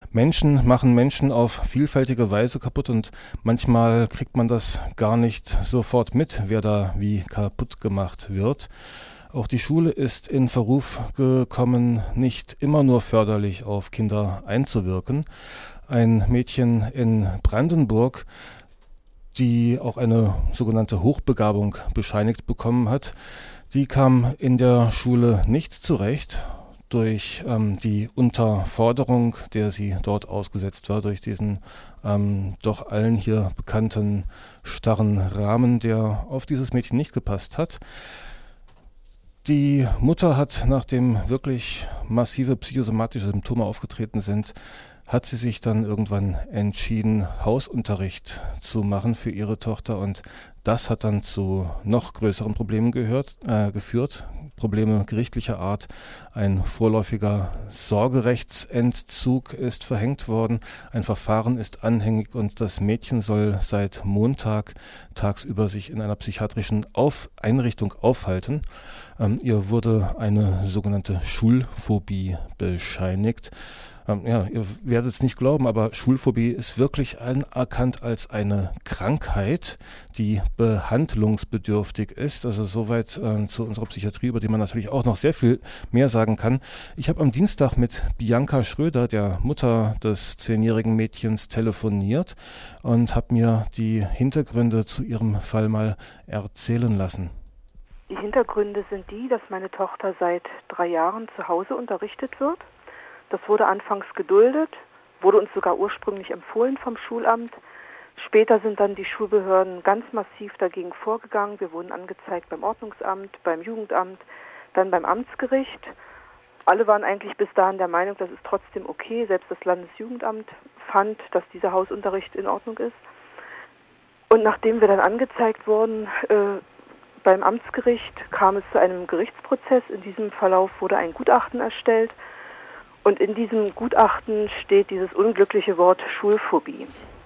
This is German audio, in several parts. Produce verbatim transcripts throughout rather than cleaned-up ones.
Menschen machen Menschen auf vielfältige Weise kaputt und manchmal kriegt man das gar nicht sofort mit, wer da wie kaputt gemacht wird. Auch die Schule ist in Verruf gekommen, nicht immer nur förderlich auf Kinder einzuwirken. Ein Mädchen in Brandenburg, die auch eine sogenannte Hochbegabung bescheinigt bekommen hat, die kam in der Schule nicht zurecht durch ähm, die Unterforderung, der sie dort ausgesetzt war, durch diesen ähm, doch allen hier bekannten starren Rahmen, der auf dieses Mädchen nicht gepasst hat. Die Mutter hat, nachdem wirklich massive psychosomatische Symptome aufgetreten sind, hat sie sich dann irgendwann entschieden, Hausunterricht zu machen für ihre Tochter, und das hat dann zu noch größeren Problemen gehört, äh, geführt. Probleme gerichtlicher Art. Ein vorläufiger Sorgerechtsentzug ist verhängt worden. Ein Verfahren ist anhängig und das Mädchen soll seit Montag tagsüber sich in einer psychiatrischen Auf- Einrichtung aufhalten. Ähm, ihr wurde eine sogenannte Schulphobie bescheinigt. Ähm, ja, ihr werdet es nicht glauben, aber Schulphobie ist wirklich anerkannt als eine Krankheit, die behandlungsbedürftig ist. Also soweit äh, zu unserer Psychiatrie, über die man natürlich auch noch sehr viel mehr sagen kann. Ich habe am Dienstag mit Bianca Schröder, der Mutter des zehnjährigen Mädchens, telefoniert und habe mir die Hintergründe zu ihrem Fall mal erzählen lassen. Die Hintergründe sind die, dass meine Tochter seit drei Jahren zu Hause unterrichtet wird. Das wurde anfangs geduldet, wurde uns sogar ursprünglich empfohlen vom Schulamt. Später sind dann die Schulbehörden ganz massiv dagegen vorgegangen. Wir wurden angezeigt beim Ordnungsamt, beim Jugendamt, dann beim Amtsgericht. Alle waren eigentlich bis dahin der Meinung, das ist trotzdem okay. Selbst das Landesjugendamt fand, dass dieser Hausunterricht in Ordnung ist. Und nachdem wir dann angezeigt wurden, äh, beim Amtsgericht kam es zu einem Gerichtsprozess. In diesem Verlauf wurde ein Gutachten erstellt. Und in diesem Gutachten steht dieses unglückliche Wort Schulphobie.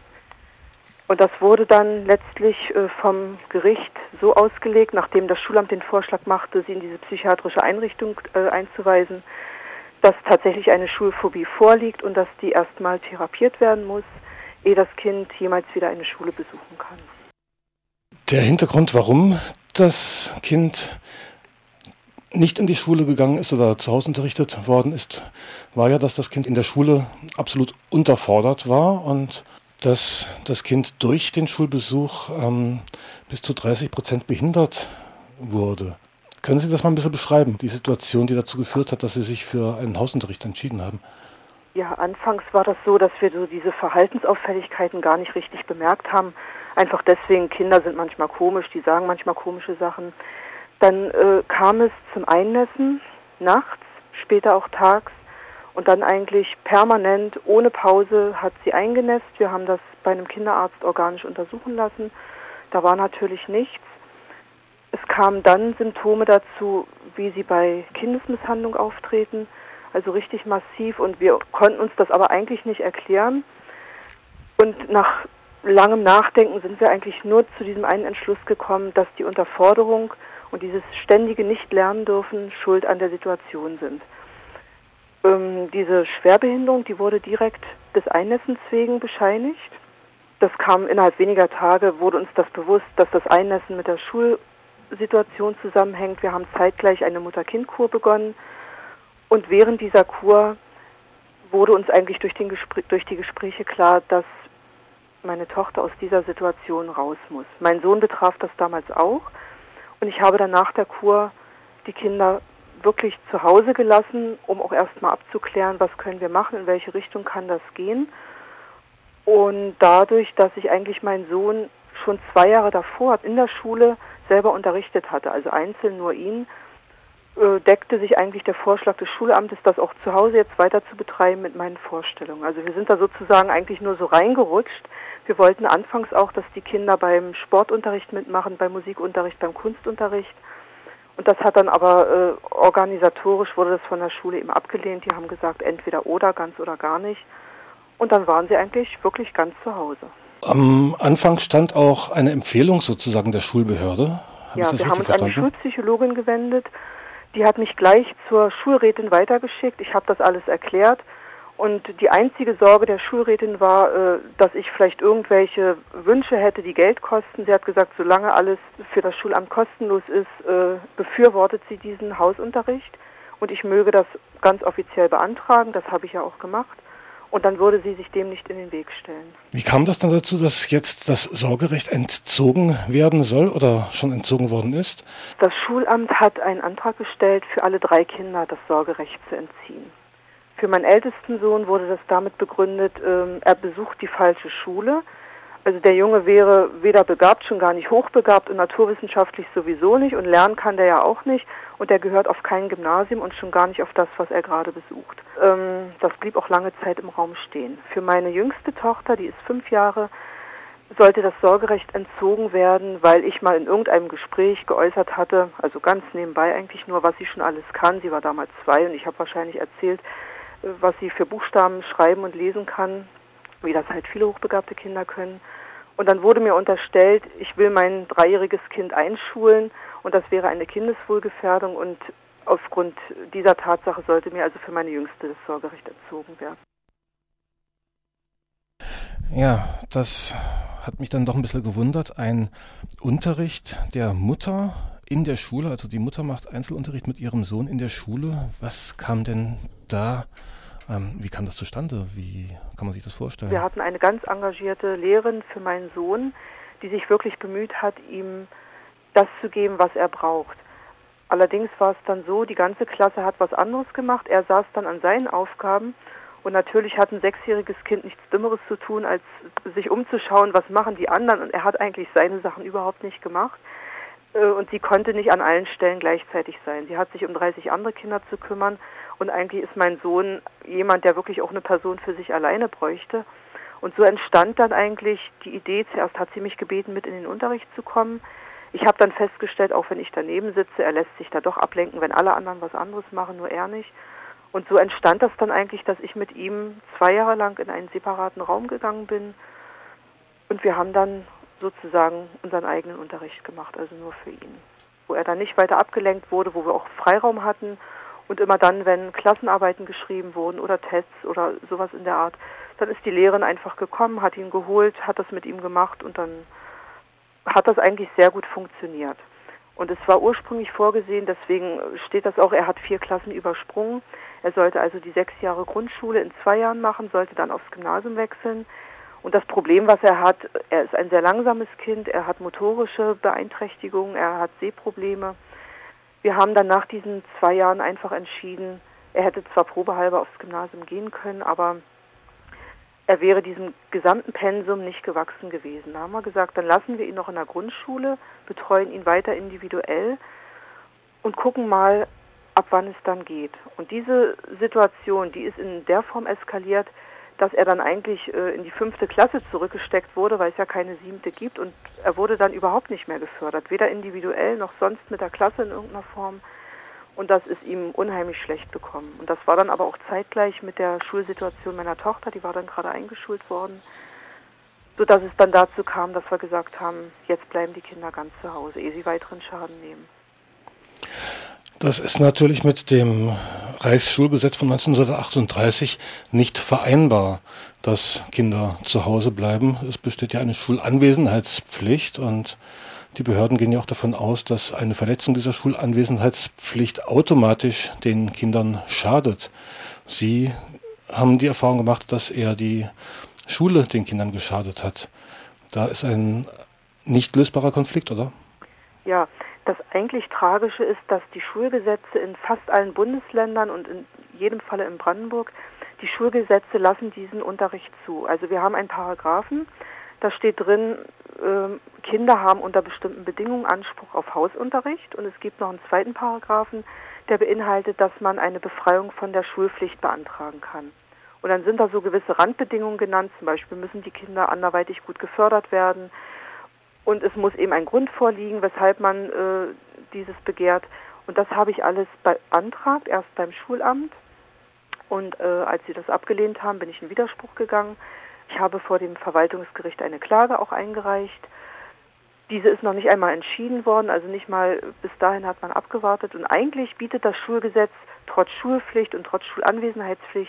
Und das wurde dann letztlich äh, vom Gericht so ausgelegt, nachdem das Schulamt den Vorschlag machte, sie in diese psychiatrische Einrichtung äh, einzuweisen, dass tatsächlich eine Schulphobie vorliegt und dass die erstmal therapiert werden muss, ehe das Kind jemals wieder eine Schule besuchen kann. Der Hintergrund, warum das Kind nicht in die Schule gegangen ist oder zu Hause unterrichtet worden ist, war ja, dass das Kind in der Schule absolut unterfordert war und dass das Kind durch den Schulbesuch ähm, bis zu dreißig Prozent behindert wurde. Können Sie das mal ein bisschen beschreiben, die Situation, die dazu geführt hat, dass Sie sich für einen Hausunterricht entschieden haben? Ja, anfangs war das so, dass wir so diese Verhaltensauffälligkeiten gar nicht richtig bemerkt haben. Einfach deswegen, Kinder sind manchmal komisch, die sagen manchmal komische Sachen. Dann äh, kam es zum Einnässen, nachts, später auch tags, und dann eigentlich permanent, ohne Pause, hat sie eingenässt. Wir haben das bei einem Kinderarzt organisch untersuchen lassen. Da war natürlich nichts. Es kamen dann Symptome dazu, wie sie bei Kindesmisshandlung auftreten, also richtig massiv, und wir konnten uns das aber eigentlich nicht erklären. Und nach langem Nachdenken sind wir eigentlich nur zu diesem einen Entschluss gekommen, dass die Unterforderung und dieses ständige Nicht-Lernen dürfen schuld an der Situation sind. Ähm, diese Schwerbehinderung, die wurde direkt des Einnässens wegen bescheinigt. Das kam innerhalb weniger Tage, wurde uns das bewusst, dass das Einnässen mit der Schulsituation zusammenhängt. Wir haben zeitgleich eine Mutter-Kind-Kur begonnen, und während dieser Kur wurde uns eigentlich durch, den Gespr- durch die Gespräche klar, dass meine Tochter aus dieser Situation raus muss. Mein Sohn betraf das damals auch. Und ich habe dann nach der Kur die Kinder wirklich zu Hause gelassen, um auch erstmal abzuklären, was können wir machen, in welche Richtung kann das gehen. Und dadurch, dass ich eigentlich meinen Sohn schon zwei Jahre davor in der Schule selber unterrichtet hatte, also einzeln nur ihn, äh, deckte sich eigentlich der Vorschlag des Schulamtes, das auch zu Hause jetzt weiter zu betreiben, mit meinen Vorstellungen. Also wir sind da sozusagen eigentlich nur so reingerutscht. Wir wollten anfangs auch, dass die Kinder beim Sportunterricht mitmachen, beim Musikunterricht, beim Kunstunterricht. Und das hat dann aber äh, organisatorisch wurde das von der Schule eben abgelehnt. Die haben gesagt, entweder oder, ganz oder gar nicht. Und dann waren sie eigentlich wirklich ganz zu Hause. Am Anfang stand auch eine Empfehlung sozusagen der Schulbehörde. Hab ja, ich das wir richtig haben uns verstanden? an die Schulpsychologin gewendet. Die hat mich gleich zur Schulrätin weitergeschickt. Ich habe das alles erklärt. Und die einzige Sorge der Schulrätin war, äh, dass ich vielleicht irgendwelche Wünsche hätte, die Geld kosten. Sie hat gesagt, solange alles für das Schulamt kostenlos ist, äh, befürwortet sie diesen Hausunterricht. Und ich möge das ganz offiziell beantragen, das habe ich ja auch gemacht. Und dann würde sie sich dem nicht in den Weg stellen. Wie kam das dann dazu, dass jetzt das Sorgerecht entzogen werden soll oder schon entzogen worden ist? Das Schulamt hat einen Antrag gestellt, für alle drei Kinder das Sorgerecht zu entziehen. Für meinen ältesten Sohn wurde das damit begründet, ähm, er besucht die falsche Schule. Also der Junge wäre weder begabt, schon gar nicht hochbegabt und naturwissenschaftlich sowieso nicht und lernen kann der ja auch nicht und der gehört auf kein Gymnasium und schon gar nicht auf das, was er gerade besucht. Ähm, das blieb auch lange Zeit im Raum stehen. Für meine jüngste Tochter, die ist fünf Jahre, sollte das Sorgerecht entzogen werden, weil ich mal in irgendeinem Gespräch geäußert hatte, also ganz nebenbei eigentlich nur, was sie schon alles kann. Sie war damals zwei und ich habe wahrscheinlich erzählt, was sie für Buchstaben schreiben und lesen kann, wie das halt viele hochbegabte Kinder können. Und dann wurde mir unterstellt, ich will mein dreijähriges Kind einschulen und das wäre eine Kindeswohlgefährdung und aufgrund dieser Tatsache sollte mir also für meine Jüngste das Sorgerecht entzogen werden. Ja, das hat mich dann doch ein bisschen gewundert. Ein Unterricht der Mutter in der Schule, also die Mutter macht Einzelunterricht mit ihrem Sohn in der Schule. Was kam denn da? Ähm, wie kam das zustande? Wie kann man sich das vorstellen? Wir hatten eine ganz engagierte Lehrerin für meinen Sohn, die sich wirklich bemüht hat, ihm das zu geben, was er braucht. Allerdings war es dann so, die ganze Klasse hat was anderes gemacht. Er saß dann an seinen Aufgaben und natürlich hat ein sechsjähriges Kind nichts Dümmeres zu tun, als sich umzuschauen, was machen die anderen. Und er hat eigentlich seine Sachen überhaupt nicht gemacht. Und sie konnte nicht an allen Stellen gleichzeitig sein. Sie hat sich um dreißig andere Kinder zu kümmern und eigentlich ist mein Sohn jemand, der wirklich auch eine Person für sich alleine bräuchte. Und so entstand dann eigentlich die Idee, zuerst hat sie mich gebeten, mit in den Unterricht zu kommen. Ich habe dann festgestellt, auch wenn ich daneben sitze, er lässt sich da doch ablenken, wenn alle anderen was anderes machen, nur er nicht. Und so entstand das dann eigentlich, dass ich mit ihm zwei Jahre lang in einen separaten Raum gegangen bin und wir haben dann sozusagen unseren eigenen Unterricht gemacht, also nur für ihn. Wo er dann nicht weiter abgelenkt wurde, wo wir auch Freiraum hatten und immer dann, wenn Klassenarbeiten geschrieben wurden oder Tests oder sowas in der Art, dann ist die Lehrerin einfach gekommen, hat ihn geholt, hat das mit ihm gemacht und dann hat das eigentlich sehr gut funktioniert. Und es war ursprünglich vorgesehen, deswegen steht das auch, er hat vier Klassen übersprungen. Er sollte also die sechs Jahre Grundschule in zwei Jahren machen, sollte dann aufs Gymnasium wechseln. Und das Problem, was er hat, er ist ein sehr langsames Kind, er hat motorische Beeinträchtigungen, er hat Sehprobleme. Wir haben dann nach diesen zwei Jahren einfach entschieden, er hätte zwar probehalber aufs Gymnasium gehen können, aber er wäre diesem gesamten Pensum nicht gewachsen gewesen. Da haben wir gesagt, dann lassen wir ihn noch in der Grundschule, betreuen ihn weiter individuell und gucken mal, ab wann es dann geht. Und diese Situation, die ist in der Form eskaliert, dass er dann eigentlich äh, in die fünfte Klasse zurückgesteckt wurde, weil es ja keine siebte gibt und er wurde dann überhaupt nicht mehr gefördert, weder individuell noch sonst mit der Klasse in irgendeiner Form und das ist ihm unheimlich schlecht bekommen. Und das war dann aber auch zeitgleich mit der Schulsituation meiner Tochter, die war dann gerade eingeschult worden, sodass es dann dazu kam, dass wir gesagt haben, jetzt bleiben die Kinder ganz zu Hause, ehe sie weiteren Schaden nehmen. Das ist natürlich mit dem Reichsschulgesetz von neunzehnhundertachtunddreißig nicht vereinbar, dass Kinder zu Hause bleiben. Es besteht ja eine Schulanwesenheitspflicht und die Behörden gehen ja auch davon aus, dass eine Verletzung dieser Schulanwesenheitspflicht automatisch den Kindern schadet. Sie haben die Erfahrung gemacht, dass eher die Schule den Kindern geschadet hat. Da ist ein nicht lösbarer Konflikt, oder? Ja. Das eigentlich Tragische ist, dass die Schulgesetze in fast allen Bundesländern und in jedem Falle in Brandenburg, die Schulgesetze lassen diesen Unterricht zu. Also wir haben einen Paragraphen, da steht drin, äh, Kinder haben unter bestimmten Bedingungen Anspruch auf Hausunterricht und es gibt noch einen zweiten Paragraphen, der beinhaltet, dass man eine Befreiung von der Schulpflicht beantragen kann. Und dann sind da so gewisse Randbedingungen genannt, zum Beispiel müssen die Kinder anderweitig gut gefördert werden, und es muss eben ein Grund vorliegen, weshalb man äh, dieses begehrt. Und das habe ich alles beantragt, erst beim Schulamt. Und äh, als sie das abgelehnt haben, bin ich in Widerspruch gegangen. Ich habe vor dem Verwaltungsgericht eine Klage auch eingereicht. Diese ist noch nicht einmal entschieden worden, also nicht mal bis dahin hat man abgewartet. Und eigentlich bietet das Schulgesetz trotz Schulpflicht und trotz Schulanwesenheitspflicht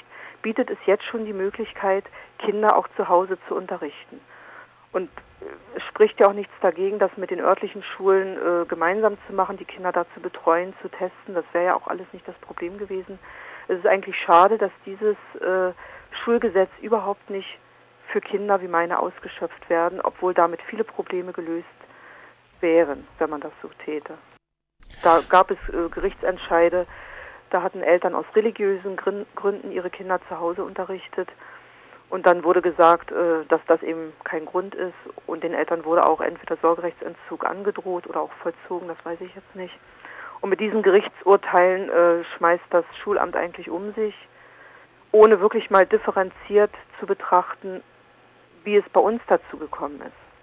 bietet es jetzt schon die Möglichkeit, Kinder auch zu Hause zu unterrichten. Und es spricht ja auch nichts dagegen, das mit den örtlichen Schulen äh, gemeinsam zu machen, die Kinder da zu betreuen, zu testen. Das wäre ja auch alles nicht das Problem gewesen. Es ist eigentlich schade, dass dieses äh, Schulgesetz überhaupt nicht für Kinder wie meine ausgeschöpft werden, obwohl damit viele Probleme gelöst wären, wenn man das so täte. Da gab es äh, Gerichtsentscheide, da hatten Eltern aus religiösen Gründen ihre Kinder zu Hause unterrichtet. Und dann wurde gesagt, äh, dass das eben kein Grund ist. Und den Eltern wurde auch entweder Sorgerechtsentzug angedroht oder auch vollzogen, das weiß ich jetzt nicht. Und mit diesen Gerichtsurteilen äh, schmeißt das Schulamt eigentlich um sich, ohne wirklich mal differenziert zu betrachten, wie es bei uns dazu gekommen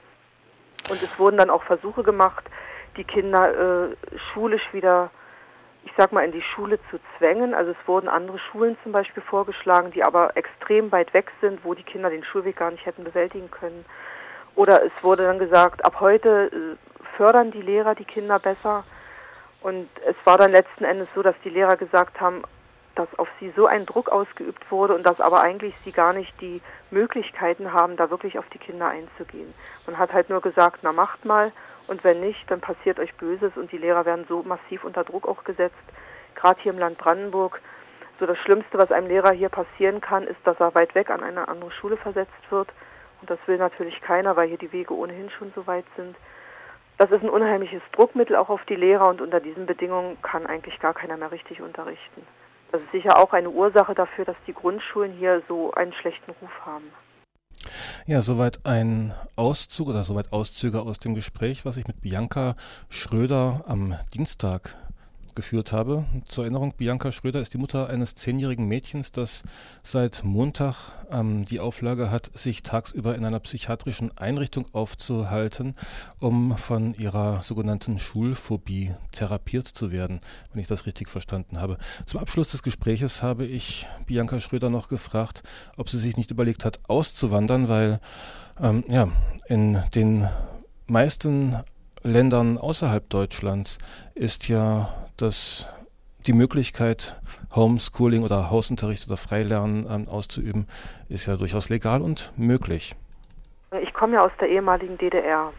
ist. Und es wurden dann auch Versuche gemacht, die Kinder äh, schulisch wieder, ich sag mal, in die Schule zu zwängen. Also es wurden andere Schulen zum Beispiel vorgeschlagen, die aber extrem weit weg sind, wo die Kinder den Schulweg gar nicht hätten bewältigen können. Oder es wurde dann gesagt, ab heute äh, fördern die Lehrer die Kinder besser. Und es war dann letzten Endes so, dass die Lehrer gesagt haben, dass auf sie so ein Druck ausgeübt wurde und dass aber eigentlich sie gar nicht die Möglichkeiten haben, da wirklich auf die Kinder einzugehen. Man hat halt nur gesagt, na macht mal, und wenn nicht, dann passiert euch Böses, und die Lehrer werden so massiv unter Druck auch gesetzt, gerade hier im Land Brandenburg. So das Schlimmste, was einem Lehrer hier passieren kann, ist, dass er weit weg an eine andere Schule versetzt wird, und das will natürlich keiner, weil hier die Wege ohnehin schon so weit sind. Das ist ein unheimliches Druckmittel auch auf die Lehrer, und unter diesen Bedingungen kann eigentlich gar keiner mehr richtig unterrichten. Das ist sicher auch eine Ursache dafür, dass die Grundschulen hier so einen schlechten Ruf haben. Ja, soweit ein Auszug oder soweit Auszüge aus dem Gespräch, was ich mit Bianca Schröder am Dienstag geführt habe. Zur Erinnerung, Bianca Schröder ist die Mutter eines zehnjährigen Mädchens, das seit Montag ähm, die Auflage hat, sich tagsüber in einer psychiatrischen Einrichtung aufzuhalten, um von ihrer sogenannten Schulphobie therapiert zu werden, wenn ich das richtig verstanden habe. Zum Abschluss des Gespräches habe ich Bianca Schröder noch gefragt, ob sie sich nicht überlegt hat, auszuwandern, weil ähm, ja, in den meisten Ländern außerhalb Deutschlands ist ja das, die Möglichkeit, Homeschooling oder Hausunterricht oder Freilernen ähm, auszuüben, ist ja durchaus legal und möglich. Ich komme ja aus der ehemaligen D D R,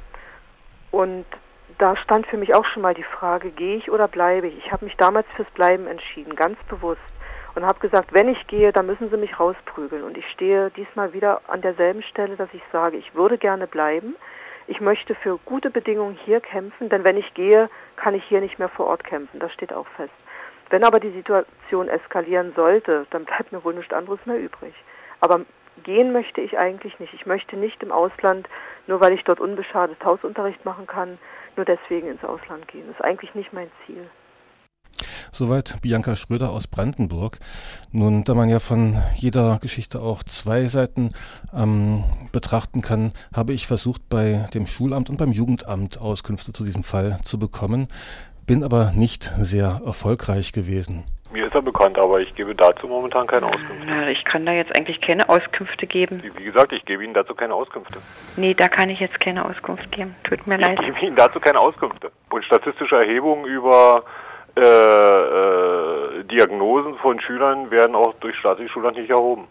und da stand für mich auch schon mal die Frage, gehe ich oder bleibe ich? Ich habe mich damals fürs Bleiben entschieden, ganz bewusst, und habe gesagt, wenn ich gehe, dann müssen sie mich rausprügeln, und ich stehe diesmal wieder an derselben Stelle, dass ich sage, ich würde gerne bleiben. Ich möchte für gute Bedingungen hier kämpfen, denn wenn ich gehe, kann ich hier nicht mehr vor Ort kämpfen. Das steht auch fest. Wenn aber die Situation eskalieren sollte, dann bleibt mir wohl nichts anderes mehr übrig. Aber gehen möchte ich eigentlich nicht. Ich möchte nicht im Ausland, nur weil ich dort unbeschadet Hausunterricht machen kann, nur deswegen ins Ausland gehen. Das ist eigentlich nicht mein Ziel. Soweit Bianca Schröder aus Brandenburg. Nun, da man ja von jeder Geschichte auch zwei Seiten ähm, betrachten kann, habe ich versucht, bei dem Schulamt und beim Jugendamt Auskünfte zu diesem Fall zu bekommen, bin aber nicht sehr erfolgreich gewesen. Mir ist er bekannt, aber ich gebe dazu momentan keine Auskünfte. Na, ich kann da jetzt eigentlich keine Auskünfte geben. Wie gesagt, ich gebe Ihnen dazu keine Auskünfte. Nee, da kann ich jetzt keine Auskunft geben. Tut mir ich leid. Ich gebe Ihnen dazu keine Auskünfte. Und statistische Erhebungen über Äh, äh, Diagnosen von Schülern werden auch durch staatliche Schulland nicht erhoben.